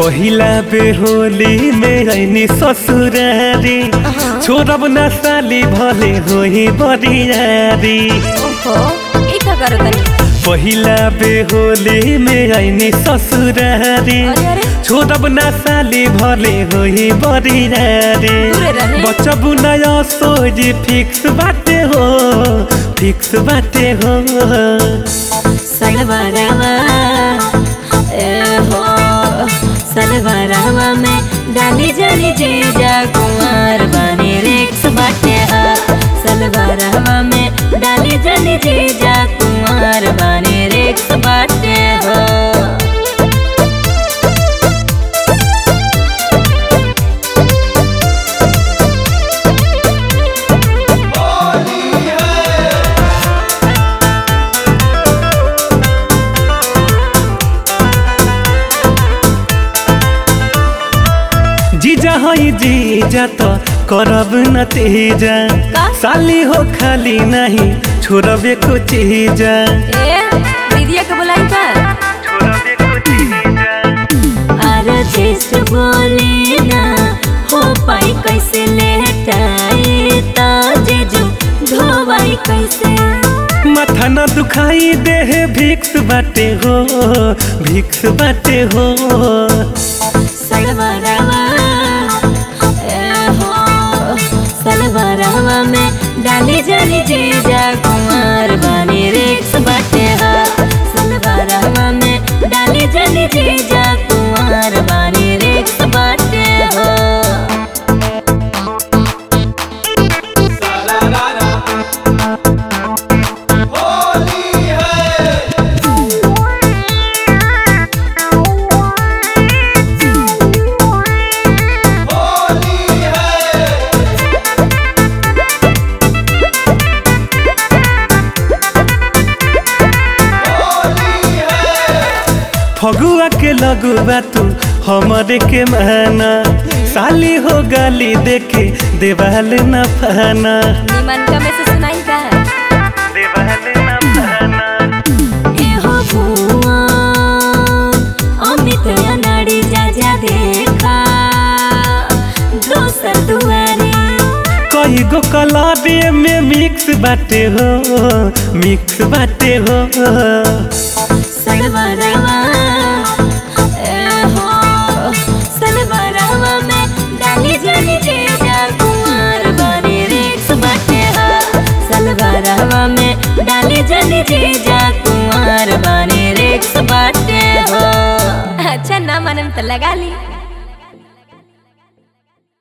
पहिला बेहोली में आईनी ससुरारी छोड़ब ना साली भले होई बरियारी। ओहो ई का करो तनी। पहिला बेहोली में आईनी ससुरारी अरे छोड़ब ना साली भले होई बरियारी। दूरे रहे। बचबू नया सोजी फिक्स बाटे हो, फिक्स बाटे हो। सलवारवा हो सलवारवा में डाली जानी जीजा कुमार बानी रिक्स बाटे हा। सलवारवा में डाली जानी जीजा कुमार बानी रिक्स बाटे हो। जीजा हई जीजा तो करब न तेजा, साली हो खाली नहीं छोड़बे को चीजा। ए दीदिया के बुलाई का छोड़बे को चीजा। अरे जैस बोली ना हो पाई कैसे लेटाई ता जीजू धोवाई कैसे। माथा न दुखाई देह भिक्स बाटे हो, भिक्स बाटे हो। सलवारवा हो सलवारवा में डाली जानी जीजा कुमार बानी रिक्स बाटे हा। सलवारवा में डाली जानी जीजा कुमार बानी रिक्स बाटे हो। फगुआ के लगुआ तू हमरे के माना, साली हो गाली देखे देवाल न फाना। निमन का में से सुनाई का देवाल न फाना। ए हो भुआ अमित अनाड़ी जा जा देखा दोसर दुआरे। कई गो कलाबे में मिक्स बाटे हो, मिक्स बाटे हो। सलवारवा हो सलवारवा में डाली जानी जीजा कुमार बानी रिक्स बाटे हा। सलवारवा में डाली जानी जीजा कुमार बानी रिक्स बाटे हो। अच्छा ना मानम तो लगा ली।